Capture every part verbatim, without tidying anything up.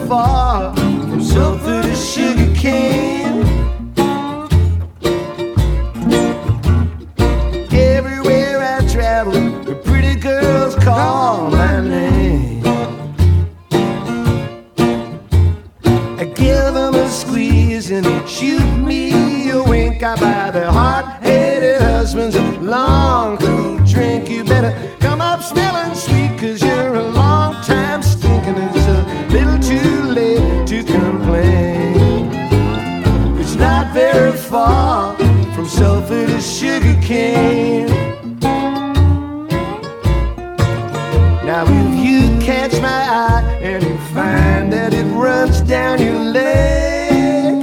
far from sulfur to sugar cane. Everywhere I travel, the pretty girls call my name. I give them a squeeze and they shoot me a wink. I buy their hot-headed husbands a long cool drink. You better come up smelling sweet, 'cause you're a long time stinking. It's a little too late to complain. It's not very far from sulfur to sugar cane. Now if you catch my eye and you find that it runs down your leg,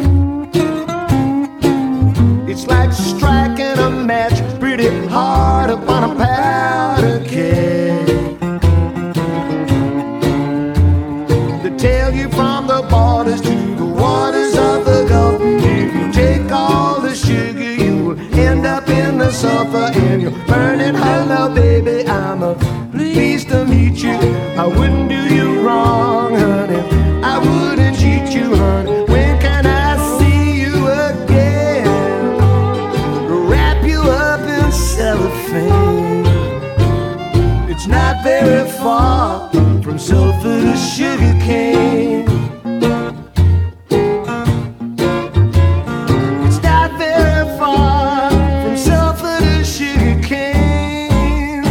it's like striking a match pretty hard upon a powder keg. They tell you from the borders to the waters of the Gulf, if you take all the sugar you will end up in the sulfur and you'll burn it. Hello baby, I'm a pleased to meet you. I wouldn't do you wrong, honey. I wouldn't cheat you, honey. When can I see you again? Wrap you up in cellophane. It's not very far from sulfur to sugar cane. It's not very far from sulfur to sugar cane.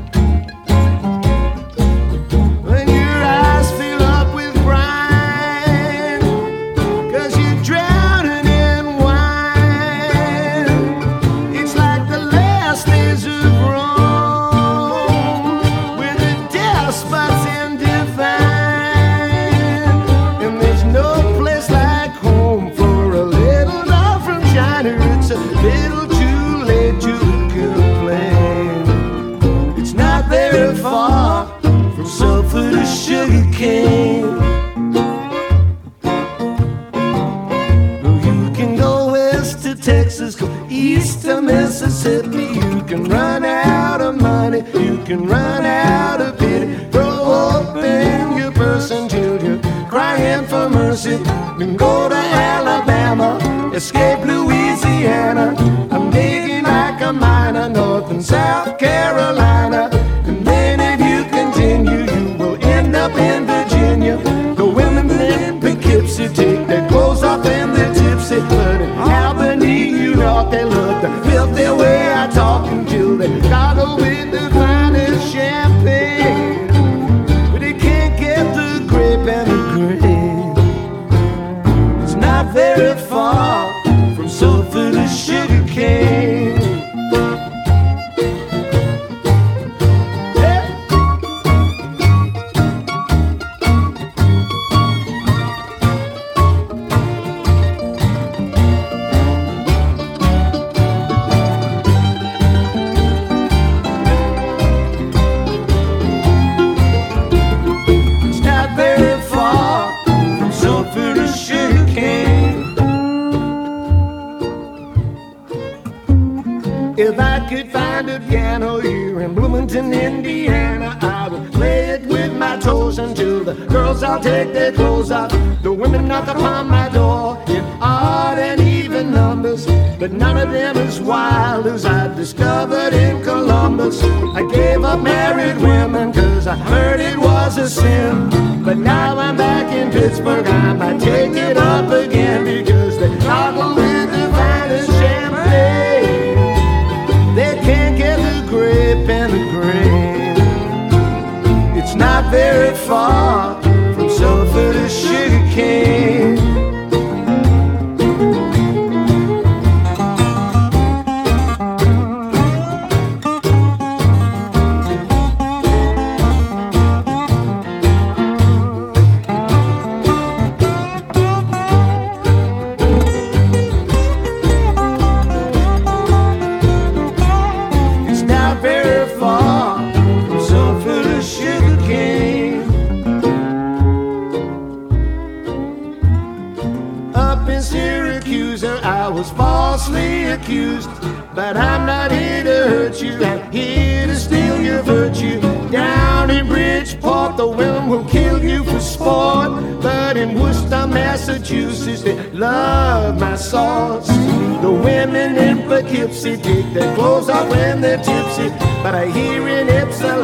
When your eyes fill up with brine, 'cause you're drowning in wine. It's like the last days of Rome, where the despots and divine. And there's no place like home for a little love from China. It's a little too late to complain. It's not very far from sulfur to sugar cane. You can go west to Texas, go east to Mississippi. You can run out of money, you can run out of pity. Throw open your purse until you're crying for mercy. Then go to Alabama, escape Louisiana. I'm digging like a miner, North and South Carolina. And then if you continue, you will end up in Virginia. The women in Poughkeepsie take their clothes off and they're tipsy. But in Albany, New York, they love the filthy way I talk until they goggle with the finest champagne. But they can't get the grape and the grain. It's not very far from sulfur to sugar cane. It's not very far from sulfur to sugar cane. If I could find a piano here in Bloomington, Indiana, I would play it with my toes until the girls all take their clothes off. The women knock upon my door in odd and even numbers, but none of them as wild as I discovered in Columbus. I gave up married women 'cause I heard it was a sin. But now I'm back in Pittsburgh, I might take it up again, because they goggle with the finest champagne. They can't get the grape and the grain. It's not very far from sulfur to sugar cane. It's not very far love my sauce. The women in Poughkeepsie take their clothes off when they're tipsy, but I hear in Ipswich